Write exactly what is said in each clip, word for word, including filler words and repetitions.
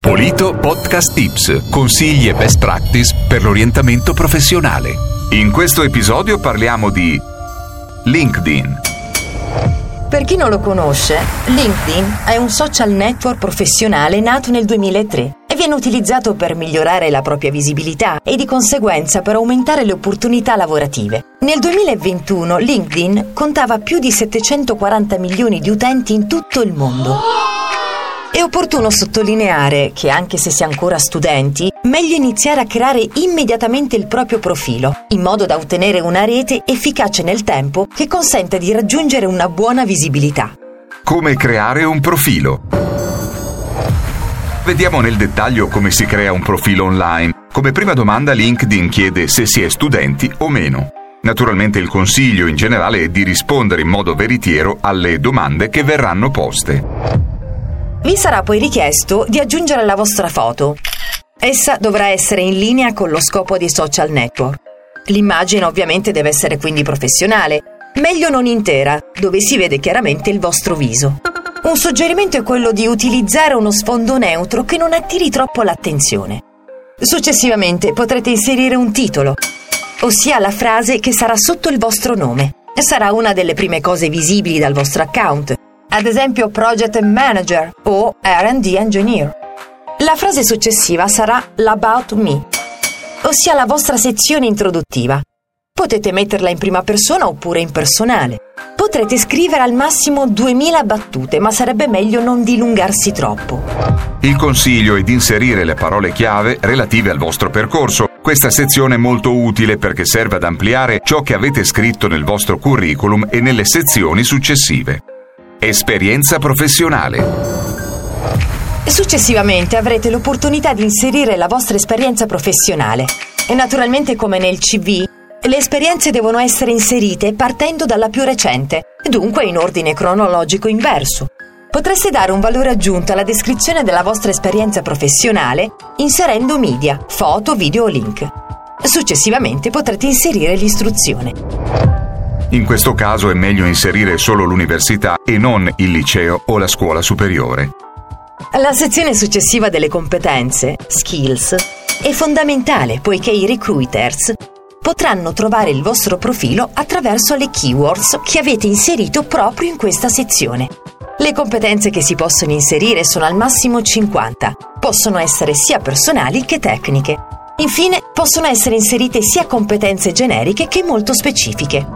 Polito Podcast Tips, consigli e best practice per l'orientamento professionale. In questo episodio parliamo di LinkedIn. Per chi non lo conosce, LinkedIn è un social network professionale nato nel duemilatré e viene utilizzato per migliorare la propria visibilità e di conseguenza per aumentare le opportunità lavorative. Nel duemilaventuno LinkedIn contava più di settecentoquaranta milioni di utenti in tutto il mondo. È opportuno sottolineare che, anche se si è ancora studenti, meglio iniziare a creare immediatamente il proprio profilo, in modo da ottenere una rete efficace nel tempo che consenta di raggiungere una buona visibilità. Come creare un profilo? Vediamo nel dettaglio come si crea un profilo online. Come prima domanda LinkedIn chiede se si è studenti o meno. Naturalmente il consiglio in generale è di rispondere in modo veritiero alle domande che verranno poste. Vi sarà poi richiesto di aggiungere la vostra foto. Essa dovrà essere in linea con lo scopo dei social network. L'immagine ovviamente deve essere quindi professionale, meglio non intera, dove si vede chiaramente il vostro viso. Un suggerimento è quello di utilizzare uno sfondo neutro che non attiri troppo l'attenzione. Successivamente potrete inserire un titolo, ossia la frase che sarà sotto il vostro nome. Sarà una delle prime cose visibili dal vostro account. Ad esempio Project Manager o R and D Engineer. La frase successiva sarà l'About Me, ossia la vostra sezione introduttiva. Potete metterla in prima persona oppure in personale. Potrete scrivere al massimo duemila battute, ma sarebbe meglio non dilungarsi troppo. Il consiglio è di inserire le parole chiave relative al vostro percorso. Questa sezione è molto utile perché serve ad ampliare ciò che avete scritto nel vostro curriculum e nelle sezioni successive. Esperienza professionale. Successivamente avrete l'opportunità di inserire la vostra esperienza professionale. E naturalmente, come nel C V, le esperienze devono essere inserite partendo dalla più recente, dunque in ordine cronologico inverso. Potreste dare un valore aggiunto alla descrizione della vostra esperienza professionale inserendo media, foto, video o link. Successivamente potrete inserire l'istruzione. In questo caso è meglio inserire solo l'università e non il liceo o la scuola superiore. La sezione successiva delle competenze, skills, è fondamentale poiché i recruiters potranno trovare il vostro profilo attraverso le keywords che avete inserito proprio in questa sezione. Le competenze che si possono inserire sono al massimo cinquanta. Possono essere sia personali che tecniche. Infine, possono essere inserite sia competenze generiche che molto specifiche.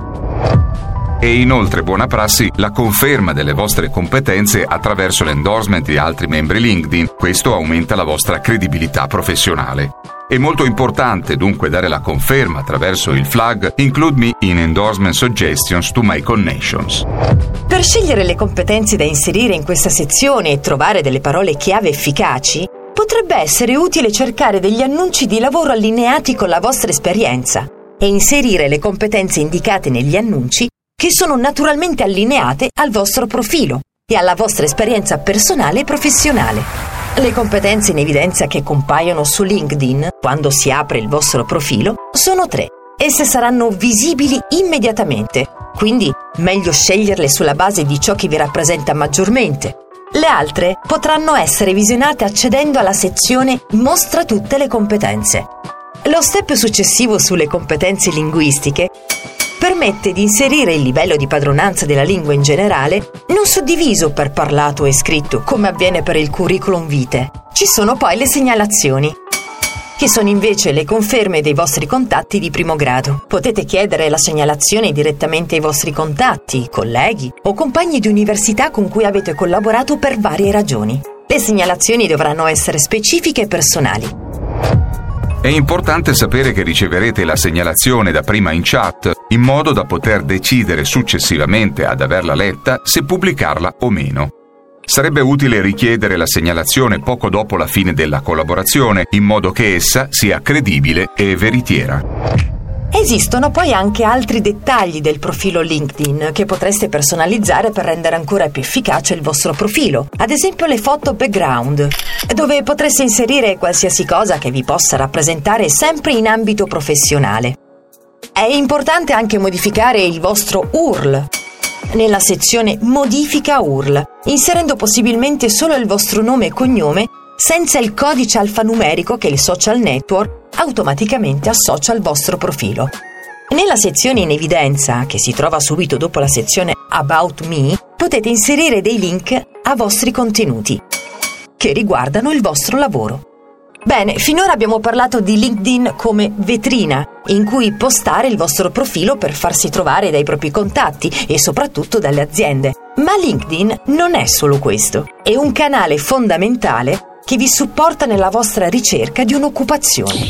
E inoltre, buona prassi, la conferma delle vostre competenze attraverso l'endorsement di altri membri LinkedIn. Questo aumenta la vostra credibilità professionale. È molto importante dunque dare la conferma attraverso il flag Include me in endorsement suggestions to my connections. Per scegliere le competenze da inserire in questa sezione e trovare delle parole chiave efficaci, potrebbe essere utile cercare degli annunci di lavoro allineati con la vostra esperienza e inserire le competenze indicate negli annunci che sono naturalmente allineate al vostro profilo e alla vostra esperienza personale e professionale. Le competenze in evidenza che compaiono su LinkedIn quando si apre il vostro profilo sono tre. Esse saranno visibili immediatamente, quindi meglio sceglierle sulla base di ciò che vi rappresenta maggiormente. Le altre potranno essere visionate accedendo alla sezione Mostra tutte le competenze. Lo step successivo sulle competenze linguistiche permette di inserire il livello di padronanza della lingua in generale, non suddiviso per parlato e scritto, come avviene per il curriculum vitae. Ci sono poi le segnalazioni, che sono invece le conferme dei vostri contatti di primo grado. Potete chiedere la segnalazione direttamente ai vostri contatti, colleghi o compagni di università con cui avete collaborato per varie ragioni. Le segnalazioni dovranno essere specifiche e personali. È importante sapere che riceverete la segnalazione dapprima in chat, in modo da poter decidere successivamente ad averla letta se pubblicarla o meno. Sarebbe utile richiedere la segnalazione poco dopo la fine della collaborazione, in modo che essa sia credibile e veritiera. Esistono poi anche altri dettagli del profilo LinkedIn che potreste personalizzare per rendere ancora più efficace il vostro profilo. Ad esempio le foto background, dove potreste inserire qualsiasi cosa che vi possa rappresentare sempre in ambito professionale. È importante anche modificare il vostro U R L nella sezione Modifica U R L, inserendo possibilmente solo il vostro nome e cognome senza il codice alfanumerico che il social network automaticamente associa al vostro profilo. Nella sezione in evidenza, che si trova subito dopo la sezione About Me, potete inserire dei link a vostri contenuti che riguardano il vostro lavoro. Bene, finora abbiamo parlato di LinkedIn come vetrina in cui postare il vostro profilo per farsi trovare dai propri contatti e soprattutto dalle aziende. Ma LinkedIn non è solo questo, è un canale fondamentale che vi supporta nella vostra ricerca di un'occupazione.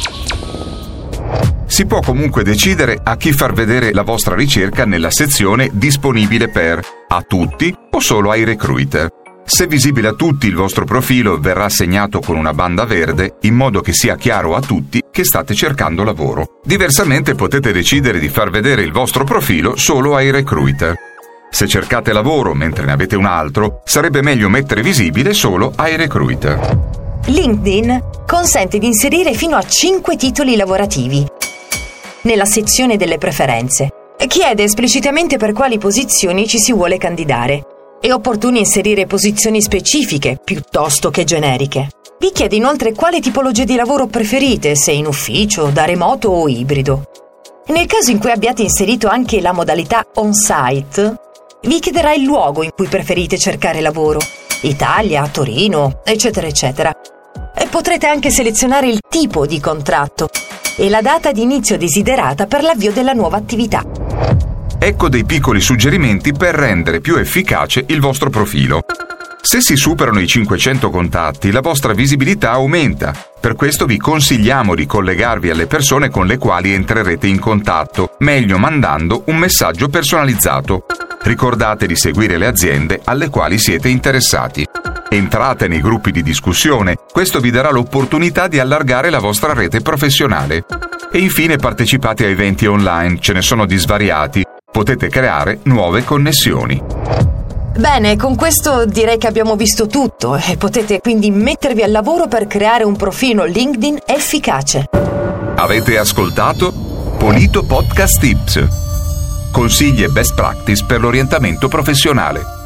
Si può comunque decidere a chi far vedere la vostra ricerca nella sezione disponibile per a tutti o solo ai recruiter. Se visibile a tutti, il vostro profilo verrà segnato con una banda verde in modo che sia chiaro a tutti che state cercando lavoro. Diversamente potete decidere di far vedere il vostro profilo solo ai recruiter. Se cercate lavoro mentre ne avete un altro, sarebbe meglio mettere visibile solo ai recruiter. LinkedIn consente di inserire fino a cinque titoli lavorativi nella sezione delle preferenze. Chiede esplicitamente per quali posizioni ci si vuole candidare. È opportuno inserire posizioni specifiche piuttosto che generiche. Vi chiede inoltre quale tipologia di lavoro preferite, se in ufficio, da remoto o ibrido. Nel caso in cui abbiate inserito anche la modalità on-site, vi chiederà il luogo in cui preferite cercare lavoro, Italia, Torino, eccetera eccetera. E potrete anche selezionare il tipo di contratto e la data di inizio desiderata per l'avvio della nuova attività. Ecco dei piccoli suggerimenti per rendere più efficace il vostro profilo. Se si superano i cinquecento contatti, la vostra visibilità aumenta. Per questo vi consigliamo di collegarvi alle persone con le quali entrerete in contatto, meglio mandando un messaggio personalizzato. Ricordate di seguire le aziende alle quali siete interessati. Entrate nei gruppi di discussione, questo vi darà l'opportunità di allargare la vostra rete professionale. E infine partecipate a eventi online, ce ne sono di svariati. Potete creare nuove connessioni. Bene, con questo direi che abbiamo visto tutto e potete quindi mettervi al lavoro per creare un profilo LinkedIn efficace. Avete ascoltato Polito Podcast Tips. Consigli e best practice per l'orientamento professionale.